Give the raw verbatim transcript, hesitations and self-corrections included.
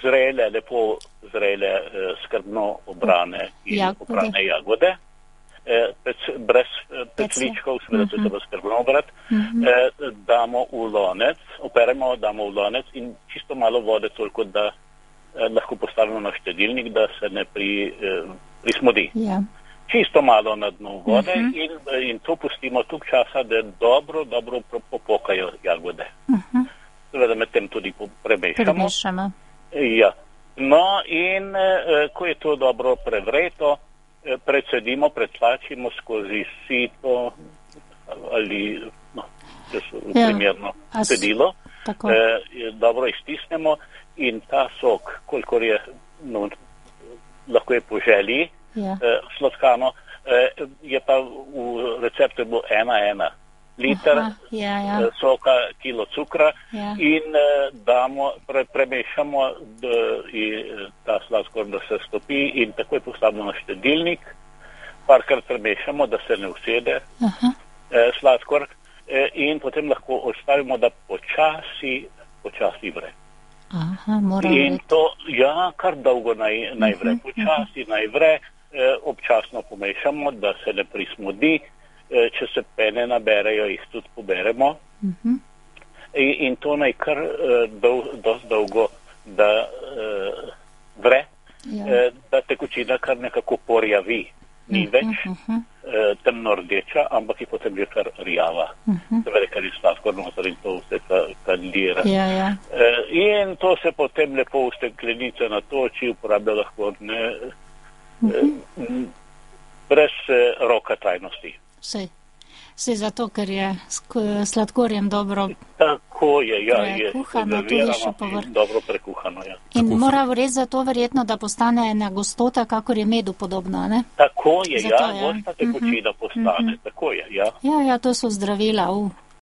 zrele, lepo zrele, skrbno obrane in jagode. obrane jagode. Pec, brez pecličkov, seveda to je treba skrbno obrati, uh-huh. damo v lonec, operemo, damo v lonec in čisto malo vode, toliko, da lahko postavimo na štedilnik, da se ne pri, prismodi. Yeah. Čisto malo na dnu vode uh-huh. in, in to pustimo tuk časa, da dobro, dobro popokajo jagode. Uh-huh. Seveda med tem tudi premešamo. Premešamo. Ja. No in ko je to dobro prevreto, predsedimo, pretlačimo skozi sito ali no, ja, primerno cedilo, eh, dobro iztisnemo in ta sok, kolikor je, no, lahko je po želji, ja. eh, sladkano, eh, je pa v receptu bo ena ena liter Aha, ja, ja. Eh, soka, kilo cukra ja. in eh, damo, pre, premešamo d, in, ta sladkor, da se stopi in takoj postavimo na štedilnik, parkrat premešamo, da se ne usede eh, sladkor eh, in potem lahko ostavimo, da počasi, počasi vre. Aha, mora in to, ja, kar dolgo naj, naj vre, počasi uh-huh. naj vre, eh, občasno pomešamo, da se ne prismodi. Če se pene naberejo, jih tudi poberemo. Uh-huh. In, in to naj kar uh, dol, dosti dolgo, da uh, vre, ja. uh, da tekočina kar nekako porjavi. Ni uh-huh. več uh-huh. uh, temno rdeča, ampak je potem že kar rjava. Uh-huh. Seveda, kar je sladkor noter in to vse kandira. Ja, ja. uh, in to se potem lepo v steklenice natoči, uporablja lahko ne, uh-huh. uh, brez uh, roka tajnosti. Vse. Vse zato, ker je s sladkorjem dobro Tako je, ja, prekuhano, je tudi še povr... dobro prekuhano, ja. In tako mora vreti zato verjetno, da postane ena gostota, kakor je medu podobno, ne? Tako je, zato, ja, gosta tekočina uh-huh. postane, uh-huh. tako je, ja. Ja, ja, to so zdravila, uh.